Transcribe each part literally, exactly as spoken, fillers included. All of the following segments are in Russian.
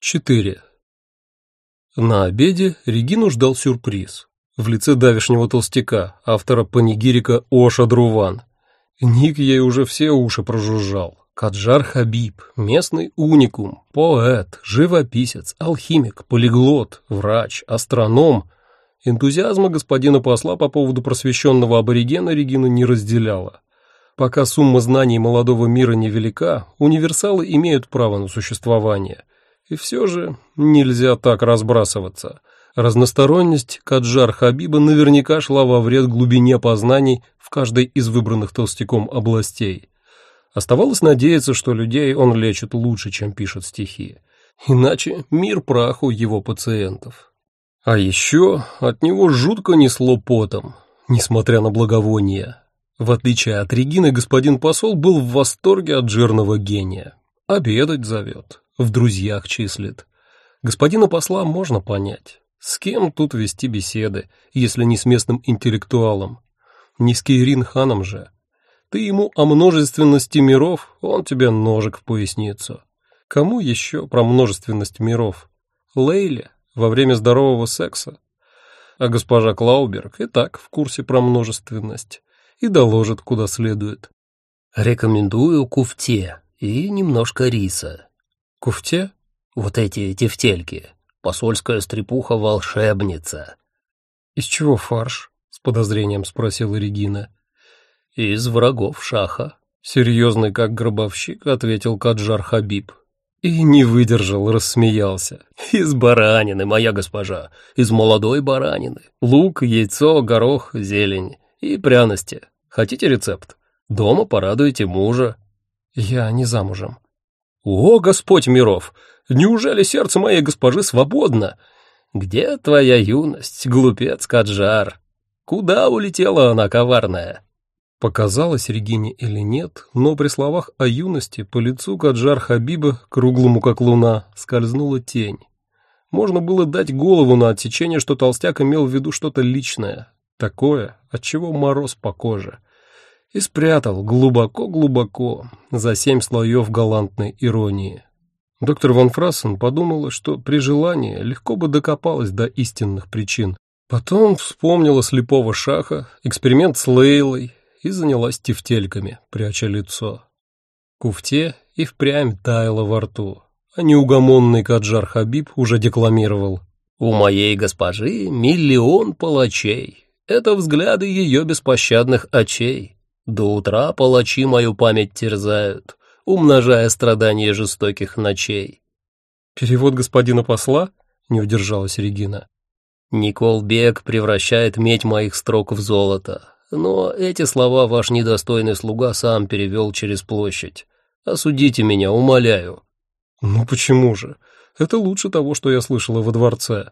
четыре. На обеде Регину ждал сюрприз. В лице давешнего толстяка, автора панигирика Оша Друван. Ник ей уже все уши прожужжал. Каджар Хабиб, местный уникум, поэт, живописец, алхимик, полиглот, врач, астроном. Энтузиазма господина посла по поводу просвещенного аборигена Регина не разделяла. Пока сумма знаний молодого мира невелика, универсалы имеют право на существование. И все же нельзя так разбрасываться. Разносторонность Каджар Хабиба наверняка шла во вред глубине познаний в каждой из выбранных толстяком областей. Оставалось надеяться, что людей он лечит лучше, чем пишет стихи. Иначе мир праху его пациентов. А еще от него жутко несло потом, несмотря на благовония. В отличие от Регины, господин посол был в восторге от жирного гения. Обедать зовет, в друзьях числит. Господина посла можно понять. С кем тут вести беседы, если не с местным интеллектуалом? Не с Кейрин ханом же. Ты ему о множественности миров, он тебе ножик в поясницу. Кому еще про множественность миров? Лейле во время здорового секса. А госпожа Клауберг и так в курсе про множественность и доложит куда следует. Рекомендую куфте и немножко риса. Куфте? Вот эти тефтельки. Посольская стрепуха-волшебница. Из чего фарш? С подозрением спросила Регина. Из врагов шаха. Серьезный как гробовщик, ответил Каджар Хабиб. И не выдержал, рассмеялся. Из баранины, моя госпожа, из молодой баранины. Лук, яйцо, горох, зелень и пряности. Хотите рецепт? Дома порадуйте мужа. Я не замужем. О, Господь миров! Неужели сердце моей госпожи свободно? Где твоя юность, глупец Каджар? Куда улетела она коварная? Показалось Регине или нет, но при словах о юности по лицу Каджар Хабиба, круглому как луна, скользнула тень. Можно было дать голову на отсечение, что толстяк имел в виду что-то личное, такое, от чего мороз по коже, и спрятал глубоко-глубоко за семь слоев галантной иронии. Доктор Ван Фрассен подумала, что при желании легко бы докопалась до истинных причин. Потом вспомнила слепого шаха, эксперимент с Лейлой и занялась тефтельками, пряча лицо. Куфте и впрямь таяло во рту, а неугомонный Каджар Хабиб уже декламировал. «У моей госпожи миллион палачей, это взгляды ее беспощадных очей. До утра палачи мою память терзают, умножая страдания жестоких ночей». «Перевод господина посла?» — не удержалась Регина. «Никол Бек превращает медь моих строк в золото, но эти слова ваш недостойный слуга сам перевел через площадь. Осудите меня, умоляю». «Ну почему же? Это лучше того, что я слышала во дворце».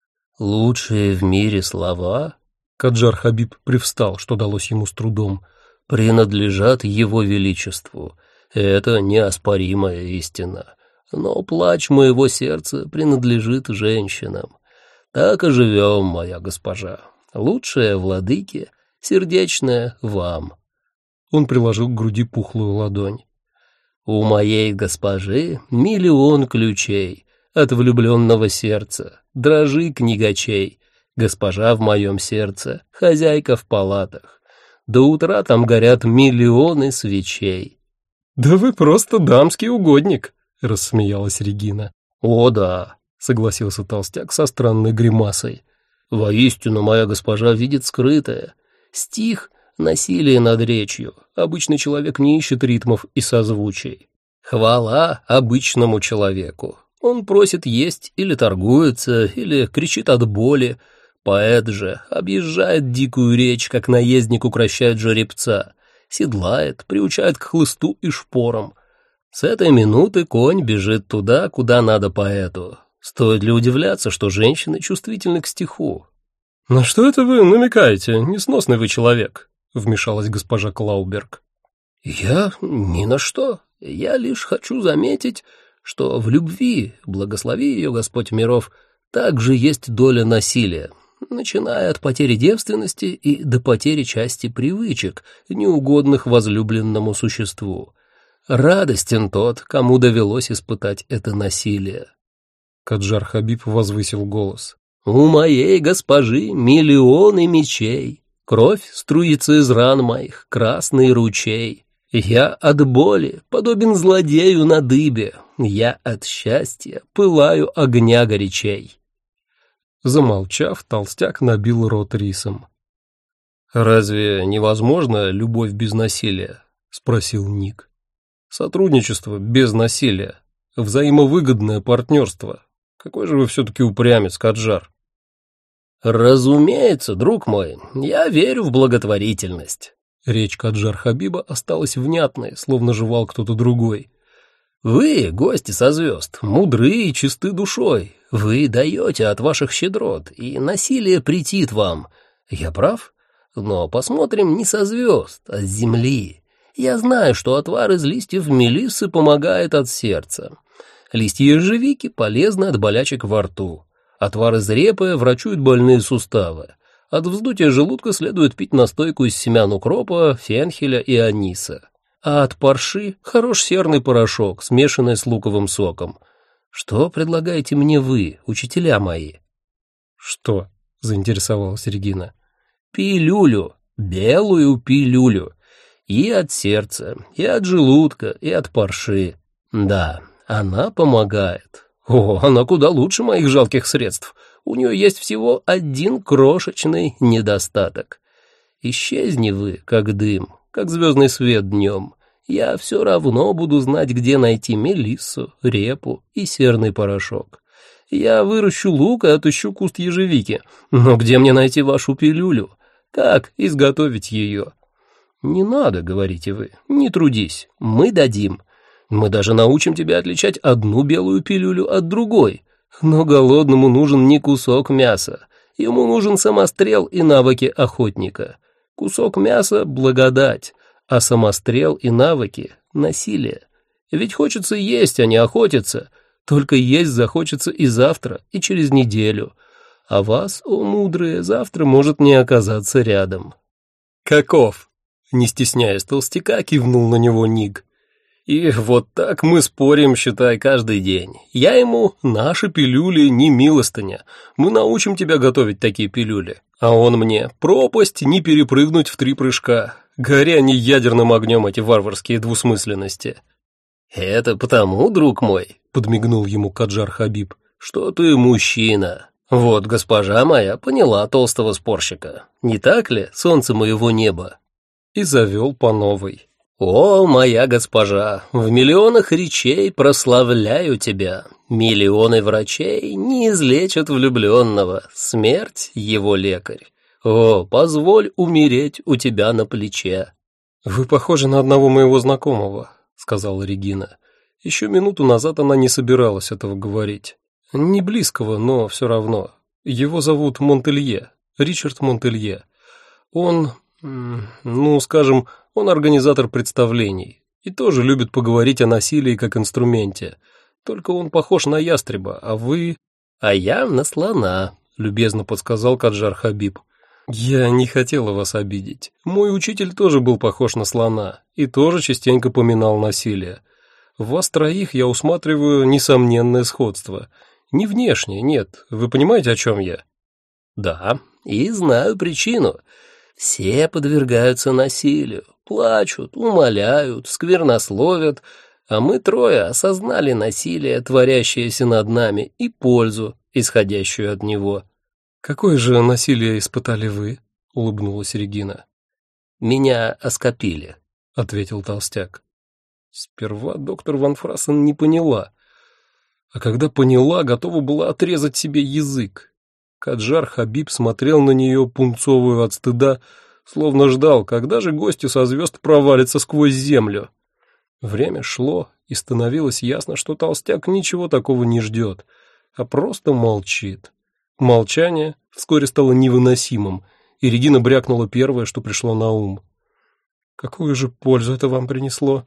«Лучшие в мире слова?» — Каджар Хабиб привстал, что далось ему с трудом. «Принадлежат его величеству. Это неоспоримая истина. Но плач моего сердца принадлежит женщинам. Так и живем, моя госпожа. Лучшая владыке, сердечная вам». Он приложил к груди пухлую ладонь. «У моей госпожи миллион ключей от влюбленного сердца, дрожи книгачей, госпожа в моем сердце, хозяйка в палатах. До утра там горят миллионы свечей». «Да вы просто дамский угодник», — рассмеялась Регина. «О да», — согласился толстяк со странной гримасой. «Воистину моя госпожа видит скрытое. Стих — насилие над речью. Обычный человек не ищет ритмов и созвучий. Хвала обычному человеку. Он просит есть или торгуется, или кричит от боли. Поэт же объезжает дикую речь, как наездник укращает жеребца. Седлает, приучает к хлысту и шпорам. С этой минуты конь бежит туда, куда надо поэту. Стоит ли удивляться, что женщины чувствительны к стиху?» «На что это вы намекаете, несносный вы человек?» — вмешалась госпожа Клауберг. «Я ни на что. Я лишь хочу заметить, что в любви, благослови ее Господь миров, также есть доля насилия, начиная от потери девственности и до потери части привычек, неугодных возлюбленному существу. Радостен тот, кому довелось испытать это насилие». Каджар Хабиб возвысил голос. «У моей госпожи миллионы мечей, кровь струится из ран моих, красный ручей. Я от боли подобен злодею на дыбе, я от счастья пылаю огня горячей». Замолчав, толстяк набил рот рисом. «Разве невозможно любовь без насилия?» — спросил Ник. «Сотрудничество без насилия, взаимовыгодное партнерство. Какой же вы все-таки упрямец, Каджар?» «Разумеется, друг мой, я верю в благотворительность». Речь Каджар Хабиба осталась внятной, словно жевал кто-то другой. «Вы, гости со звезд, мудры и чисты душой. Вы даете от ваших щедрот, и насилие претит вам. Я прав? Но посмотрим не со звезд, а с земли. Я знаю, что отвар из листьев мелиссы помогает от сердца. Листья ежевики полезны от болячек во рту. Отвар из репы врачует больные суставы. От вздутия желудка следует пить настойку из семян укропа, фенхеля и аниса. А от парши хорош серный порошок, смешанный с луковым соком. Что предлагаете мне вы, учителя мои?» «Что?» — заинтересовалась Регина. «Пилюлю, белую пилюлю. И от сердца, и от желудка, и от парши. Да, она помогает. О, она куда лучше моих жалких средств. У нее есть всего один крошечный недостаток. Исчезни вы, как дым, как звездный свет днем. Я все равно буду знать, где найти мелиссу, репу и серный порошок. Я выращу лук и отыщу куст ежевики. Но где мне найти вашу пилюлю? Как изготовить ее? Не надо, говорите вы, не трудись, мы дадим. Мы даже научим тебя отличать одну белую пилюлю от другой. Но голодному нужен не кусок мяса, ему нужен самострел и навыки охотника. Кусок мяса — благодать, а самострел и навыки — насилие. Ведь хочется есть, а не охотиться. Только есть захочется и завтра, и через неделю. А вас, о мудрые, завтра может не оказаться рядом». «Каков?» — не стесняясь толстяка, кивнул на него Ник. «И вот так мы спорим, считай, каждый день. Я ему: наши пилюли не милостыня. Мы научим тебя готовить такие пилюли. А он мне: пропасть не перепрыгнуть в три прыжка. Горя не ядерным огнем эти варварские двусмысленности». «Это потому, друг мой», — подмигнул ему Каджар Хабиб, — «что ты мужчина. Вот госпожа моя поняла толстого спорщика. Не так ли, солнце моего неба?» И завел по новой. «О, моя госпожа, в миллионах речей прославляю тебя. Миллионы врачей не излечат влюбленного, смерть его лекарь. О, позволь умереть у тебя на плече». «Вы похожи на одного моего знакомого», — сказала Регина. Еще минуту назад она не собиралась этого говорить. Не близкого, но все равно. Его зовут Монтелье, Ричард Монтелье. Он, ну, скажем, он организатор представлений и тоже любит поговорить о насилии как инструменте. Только он похож на ястреба, а вы... «А я на слона», — любезно подсказал Каджар Хабиб. «Я не хотела вас обидеть. Мой учитель тоже был похож на слона и тоже частенько поминал насилие. В вас троих я усматриваю несомненное сходство. Не внешне, нет. Вы понимаете, о чем я?» «Да, и знаю причину. Все подвергаются насилию, плачут, умоляют, сквернословят, а мы трое осознали насилие, творящееся над нами, и пользу, исходящую от него». «Какое же насилие испытали вы?» — улыбнулась Регина. «Меня оскопили», — ответил толстяк. Сперва доктор Ван Фрассен не поняла, а когда поняла, готова была отрезать себе язык. Каджар Хабиб смотрел на нее, пунцовую от стыда, словно ждал, когда же гостю со звезд провалится сквозь землю. Время шло, и становилось ясно, что толстяк ничего такого не ждет, а просто молчит. Молчание вскоре стало невыносимым, и Регина брякнула первое, что пришло на ум. «Какую же пользу это вам принесло?»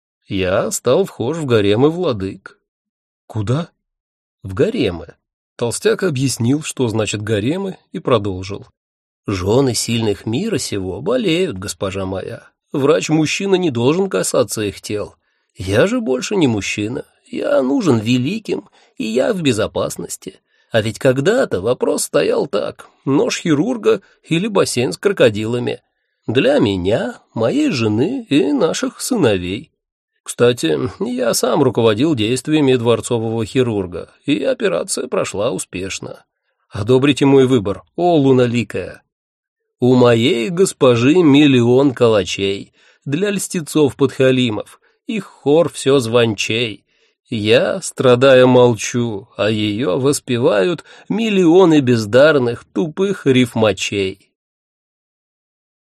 «Я стал вхож в гаремы владык». «Куда?» «В гаремы». Толстяк объяснил, что значит гаремы, и продолжил. «Жены сильных мира сего болеют, госпожа моя. Врач-мужчина не должен касаться их тел. Я же больше не мужчина. Я нужен великим, и я в безопасности. А ведь когда-то вопрос стоял так: нож хирурга или бассейн с крокодилами. Для меня, моей жены и наших сыновей. Кстати, я сам руководил действиями дворцового хирурга, и операция прошла успешно. Одобрите мой выбор, о луналикая. У моей госпожи миллион калачей, для льстецов-подхалимов, их хор все звончей. Я, страдая, молчу, а ее воспевают миллионы бездарных тупых рифмачей.